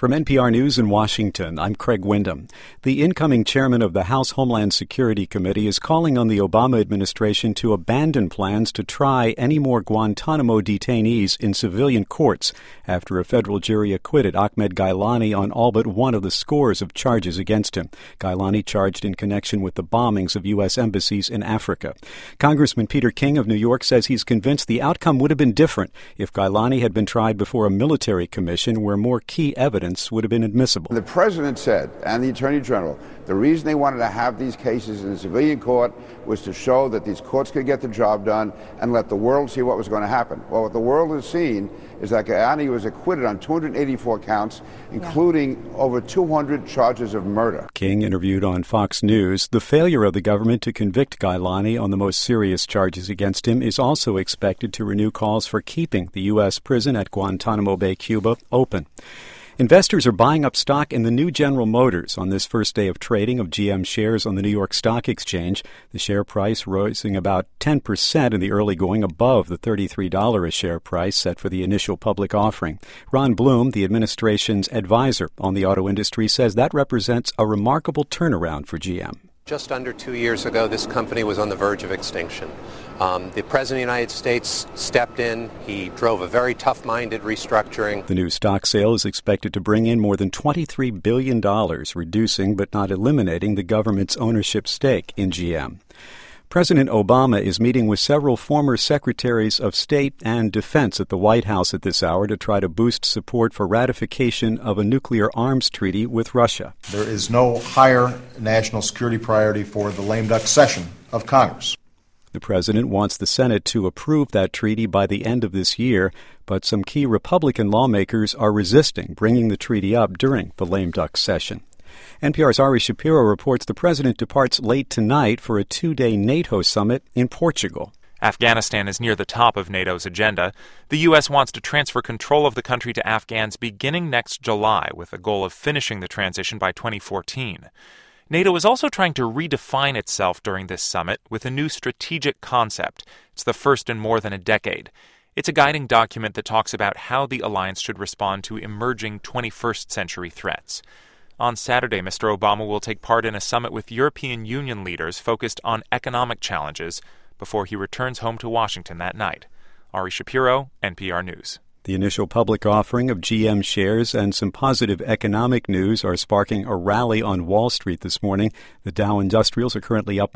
From NPR News in Washington, I'm Craig Windham. The incoming chairman of the House Homeland Security Committee is calling on the Obama administration to abandon plans to try any more Guantanamo detainees in civilian courts after a federal jury acquitted Ahmed Ghailani on all but one of the scores of charges against him. Ghailani charged in connection with the bombings of U.S. embassies in Africa. Congressman Peter King of New York says he's convinced the outcome would have been different if Ghailani had been tried before a military commission where more key evidence would have been admissible. The president said, and the attorney general, the reason they wanted to have these cases in a civilian court was to show that these courts could get the job done and let the world see what was going to happen. Well, what the world has seen is that Ghailani was acquitted on 284 counts, including over 200 charges of murder. King interviewed on Fox News. The failure of the government to convict Ghailani on the most serious charges against him is also expected to renew calls for keeping the U.S. prison at Guantanamo Bay, Cuba, open. Investors are buying up stock in the new General Motors on this first day of trading of GM shares on the New York Stock Exchange. The share price rising about 10% in the early going, above the $33 a share price set for the initial public offering. Ron Bloom, the administration's advisor on the auto industry, says that represents a remarkable turnaround for GM. Just under 2 years ago, this company was on the verge of extinction. The President of the United States stepped in. He drove a very tough-minded restructuring. The new stock sale is expected to bring in more than $23 billion, reducing but not eliminating the government's ownership stake in GM. President Obama is meeting with several former secretaries of state and defense at the White House at this hour to try to boost support for ratification of a nuclear arms treaty with Russia. There is no higher national security priority for the lame duck session of Congress. The president wants the Senate to approve that treaty by the end of this year, but some key Republican lawmakers are resisting bringing the treaty up during the lame duck session. NPR's Ari Shapiro reports the president departs late tonight for a two-day NATO summit in Portugal. Afghanistan is near the top of NATO's agenda. The U.S. wants to transfer control of the country to Afghans beginning next July, with the goal of finishing the transition by 2014. NATO is also trying to redefine itself during this summit with a new strategic concept. It's the first in more than a decade. It's a guiding document that talks about how the alliance should respond to emerging 21st century threats. On Saturday, Mr. Obama will take part in a summit with European Union leaders focused on economic challenges before he returns home to Washington that night. Ari Shapiro, NPR News. The initial public offering of GM shares and some positive economic news are sparking a rally on Wall Street this morning. The Dow Industrials are currently up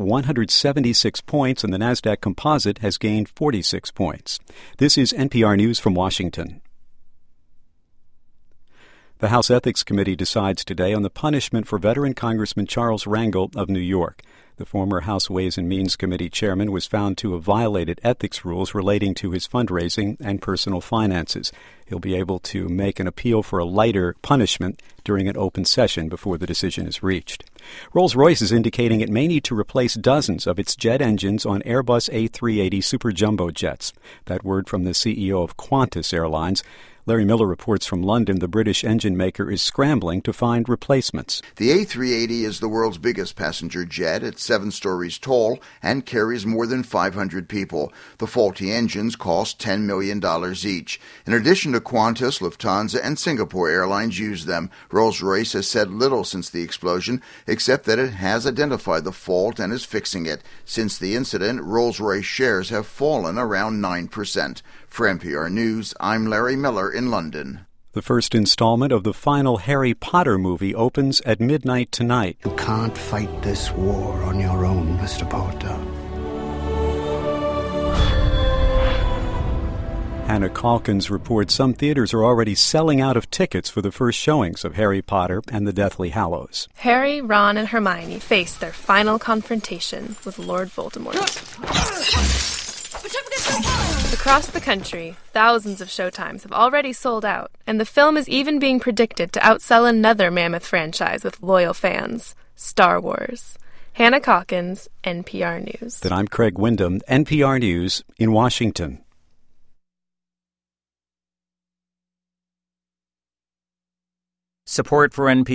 176 points, and the Nasdaq Composite has gained 46 points. This is NPR News from Washington. The House Ethics Committee decides today on the punishment for veteran Congressman Charles Rangel of New York. The former House Ways and Means Committee chairman was found to have violated ethics rules relating to his fundraising and personal finances. He'll be able to make an appeal for a lighter punishment during an open session before the decision is reached. Rolls-Royce is indicating it may need to replace dozens of its jet engines on Airbus A380 Super Jumbo jets. That word from the CEO of Qantas Airlines. Larry Miller reports from London the British engine maker is scrambling to find replacements. The A380 is the world's biggest passenger jet. It's 7 stories tall and carries more than 500 people. The faulty engines cost $10 million each. In addition to Qantas, Lufthansa, and Singapore Airlines use them. Rolls-Royce has said little since the explosion, except that it has identified the fault and is fixing it. Since the incident, Rolls-Royce shares have fallen around 9%. For NPR News, I'm Larry Miller in London. The first installment of the final Harry Potter movie opens at midnight tonight. You can't fight this war on your own, Mr. Potter. Hannah Calkins reports some theaters are already selling out of tickets for the first showings of Harry Potter and the Deathly Hallows. Harry, Ron, and Hermione face their final confrontation with Lord Voldemort. Across the country, thousands of showtimes have already sold out, and the film is even being predicted to outsell another mammoth franchise with loyal fans, Star Wars. Hannah Calkins, NPR News. Then I'm Craig Windham, NPR News in Washington. Support for NPR